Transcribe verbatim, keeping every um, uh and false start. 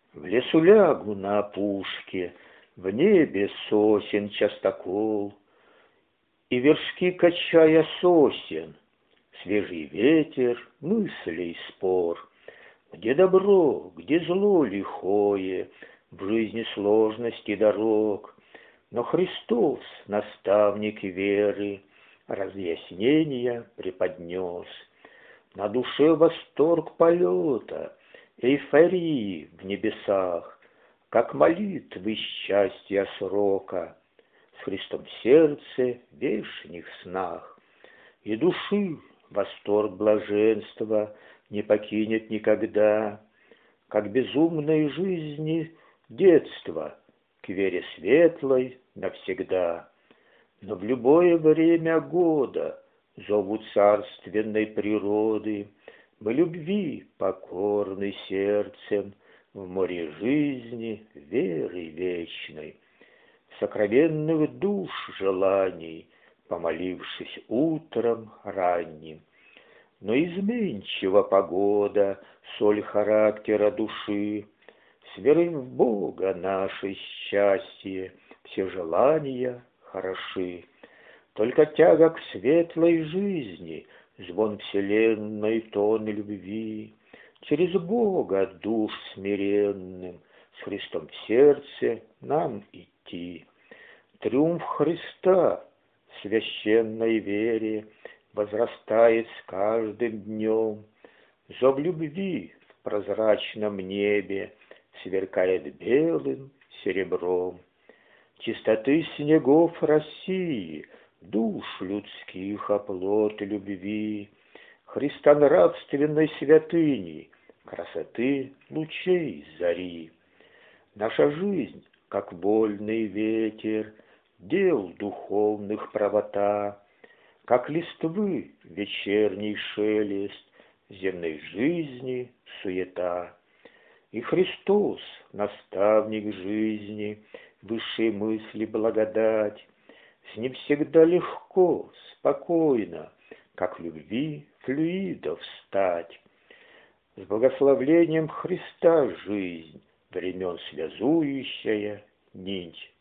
В лесу лягу на опушке, в небе сосен частокол, и вершки качая сосен, свежий ветер мыслей спор. Где добро, где зло лихое, в жизни сложности дорог, но Христос, наставник веры, разъяснения преподнес. На душе восторг полета, эйфории в небесах, как молитвы счастья срока, с Христом в сердце в вешних снах. И души восторг блаженства не покинет никогда, как безумной жизни детство к вере светлой навсегда. Но в любое время года зову царственной природы мы любви покорны сердцем в море жизни веры вечной, сокровенных душ желаний, помолившись утром ранним. Но изменчива погода, соль характера души, с верой в Бога наше счастье, все желания хороши. Только тяга к светлой жизни, звон вселенной, тон любви, через Бога душ смиренным, с Христом в сердце нам идти. Триумф Христа в священной вере возрастает с каждым днем. Зов любви в прозрачном небе сверкает белым серебром. Чистоты снегов России, душ людских оплот любви, христонравственной святыни, красоты лучей зари. Наша жизнь, как вольный ветер, дел духовных правота, как листвы вечерний шелест, земной жизни суета. И Христос, наставник жизни, высшей мысли благодать, с ним всегда легко, спокойно, как в любви флюидов стать. С благословлением Христа жизнь, времен связующая нить.